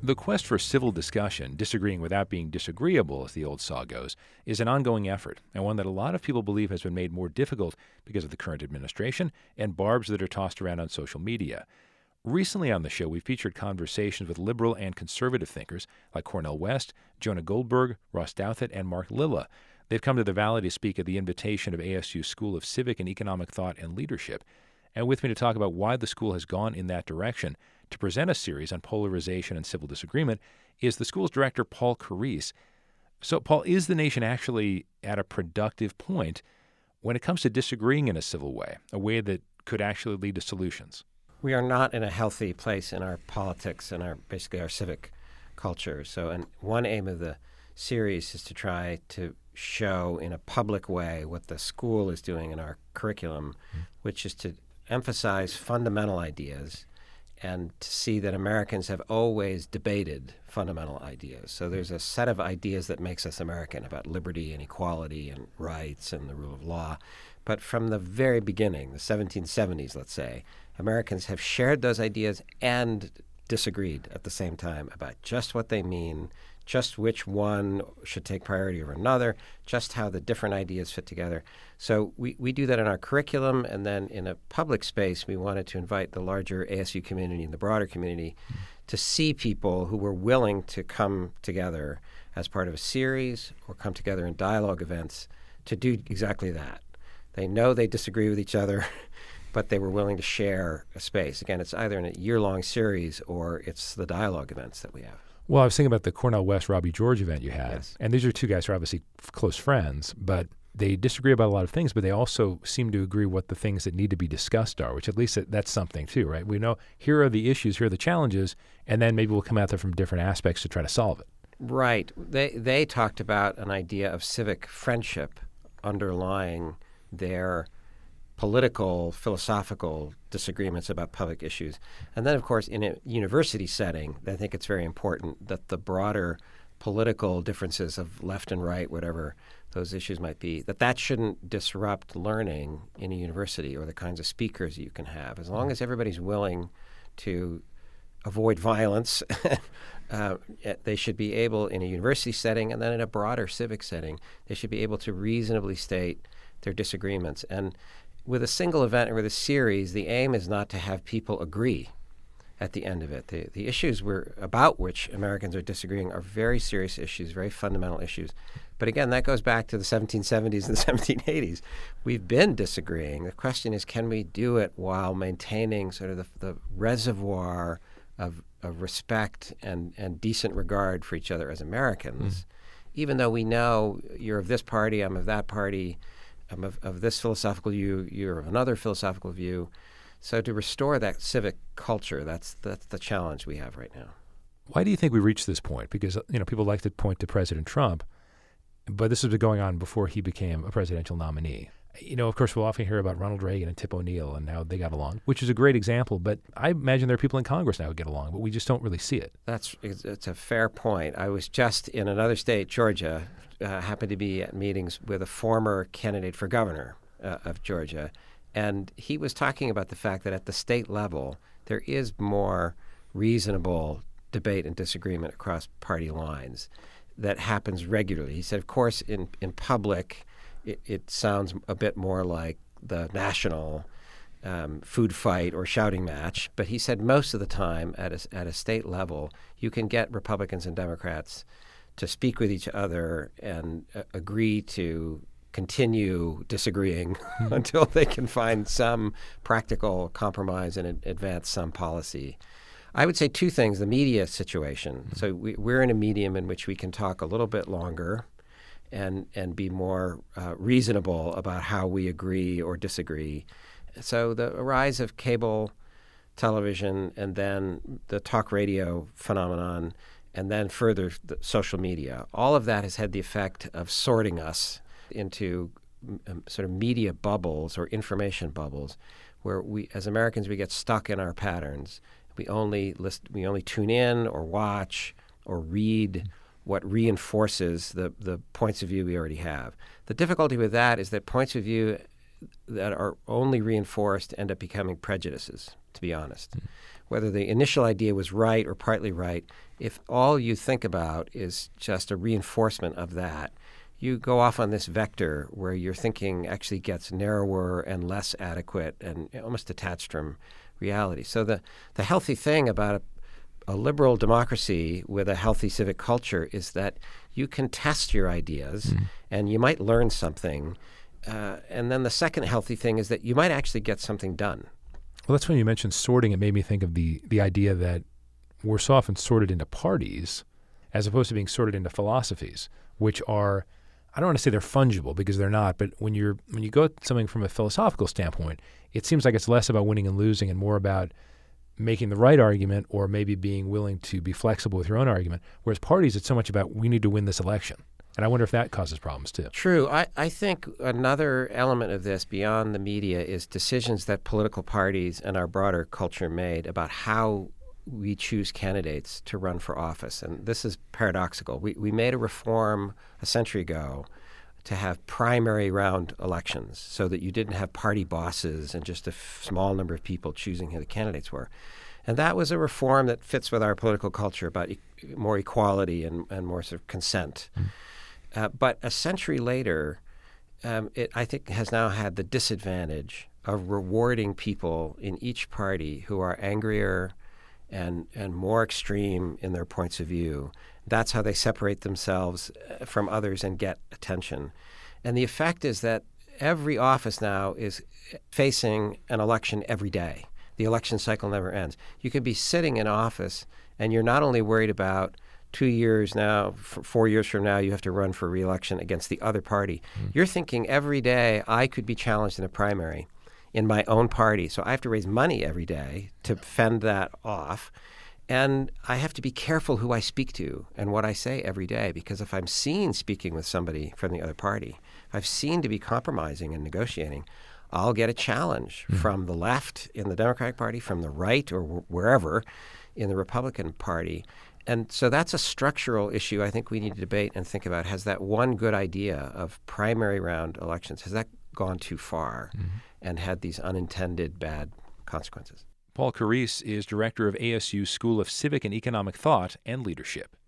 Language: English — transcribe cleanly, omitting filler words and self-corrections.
The quest for civil discussion, disagreeing without being disagreeable, as the old saw goes, is an ongoing effort, and one that a lot of people believe has been made more difficult because of the current administration and barbs that are tossed around on social media. Recently on the show, we featured conversations with liberal and conservative thinkers like Cornel West, Jonah Goldberg, Ross Douthat, and Mark Lilla. They've come to the Valley to speak at the invitation of ASU's School of Civic and Economic Thought and Leadership. And with me to talk about why the school has gone in that direction to present a series on polarization and civil disagreement is the school's director, Paul Carisse. So, Paul, is the nation actually at a productive point when it comes to disagreeing in a civil way, a way that could actually lead to solutions? We are not in a healthy place in our politics and basically our civic culture. So, and one aim of the series is to try to show in a public way what the school is doing in our curriculum, which is to emphasize fundamental ideas and to see that Americans have always debated fundamental ideas. So there's a set of ideas that makes us American about liberty and equality and rights and the rule of law. But from the very beginning, the 1770s, let's say, Americans have shared those ideas and disagreed at the same time about just what they mean, just which one should take priority over another, just how the different ideas fit together. So we do that in our curriculum, and then in a public space, we wanted to invite the larger ASU community and the broader community to see people who were willing to come together as part of a series or come together in dialogue events to do exactly that. They know they disagree with each other, but they were willing to share a space. Again, it's either in a year-long series or it's the dialogue events that we have. Well, I was thinking about the Cornel West Robbie George event you had. Yes. And these are two guys who are obviously close friends, but they disagree about a lot of things, but they also seem to agree what the things that need to be discussed are, which at least that's something too, right? We know here are the issues, here are the challenges, and then maybe we'll come at them from different aspects to try to solve it. Right. They talked about an idea of civic friendship underlying their political, philosophical disagreements about public issues. And then, of course, in a university setting, I think it's very important that the broader political differences of left and right, whatever those issues might be, that shouldn't disrupt learning in a university or the kinds of speakers you can have. As long as everybody's willing to avoid violence, they should be able, in a university setting and then in a broader civic setting, they should be able to reasonably state their disagreements. And with a single event or with a series, the aim is not to have people agree at the end of it. The issues about which Americans are disagreeing are very serious issues, very fundamental issues. But again, that goes back to the 1770s and the 1780s. We've been disagreeing. The question is, can we do it while maintaining sort of the reservoir of respect and decent regard for each other as Americans, even though we know you're of this party, I'm of that party, I'm of this philosophical view, you're of another philosophical view. So to restore that civic culture, that's the challenge we have right now. Why do you think we reached this point? Because people like to point to President Trump, but this has been going on before he became a presidential nominee. Of course, we'll often hear about Ronald Reagan and Tip O'Neill and how they got along, which is a great example. But I imagine there are people in Congress now who get along, but we just don't really see it. It's a fair point. I was just in another state, Georgia, happened to be at meetings with a former candidate for governor of Georgia, and he was talking about the fact that at the state level, there is more reasonable debate and disagreement across party lines that happens regularly. He said, of course, in public, it sounds a bit more like the national food fight or shouting match. But he said most of the time at a state level, you can get Republicans and Democrats to speak with each other and agree to continue disagreeing until they can find some practical compromise and advance some policy. I would say two things. The media situation. So we're in a medium in which we can talk a little bit longer and be more reasonable about how we agree or disagree. So the rise of cable television and then the talk radio phenomenon and then further the social media, all of that has had the effect of sorting us into sort of media bubbles or information bubbles where we, as Americans, we get stuck in our patterns. We only tune in or watch or read what reinforces the points of view we already have. The difficulty with that is that points of view that are only reinforced end up becoming prejudices, to be honest. whether the initial idea was right or partly right, if all you think about is just a reinforcement of that, you go off on this vector where your thinking actually gets narrower and less adequate and almost detached from reality. So the healthy thing about a liberal democracy with a healthy civic culture is that you can test your ideas and you might learn something. And then the second healthy thing is that you might actually get something done. Well, that's when you mentioned sorting. It made me think of the idea that we're so often sorted into parties as opposed to being sorted into philosophies, which are, I don't want to say they're fungible because they're not, but when you go at something from a philosophical standpoint, it seems like it's less about winning and losing and more about making the right argument or maybe being willing to be flexible with your own argument. Whereas parties, it's so much about we need to win this election. And I wonder if that causes problems too. True. I think another element of this beyond the media is decisions that political parties and our broader culture made about how we choose candidates to run for office. And this is paradoxical. We made a reform a century ago to have primary round elections so that you didn't have party bosses and just a small number of people choosing who the candidates were. And that was a reform that fits with our political culture about more equality and more sort of consent. But a century later, it, I think, has now had the disadvantage of rewarding people in each party who are angrier and more extreme in their points of view. That's how they separate themselves from others and get attention. And the effect is that every office now is facing an election every day. The election cycle never ends. You could be sitting in office and you're not only worried about 2 years now, 4 years from now, you have to run for re-election against the other party. You're thinking every day I could be challenged in a primary in my own party. So I have to raise money every day to fend that off. And I have to be careful who I speak to and what I say every day, because if I'm seen speaking with somebody from the other party, if I'm seen to be compromising and negotiating, I'll get a challenge from the left in the Democratic Party, from the right or wherever in the Republican Party. And so that's a structural issue I think we need to debate and think about. Has that one good idea of primary round elections, has that gone too far and had these unintended bad consequences? Paul Carisse is director of ASU's School of Civic and Economic Thought and Leadership.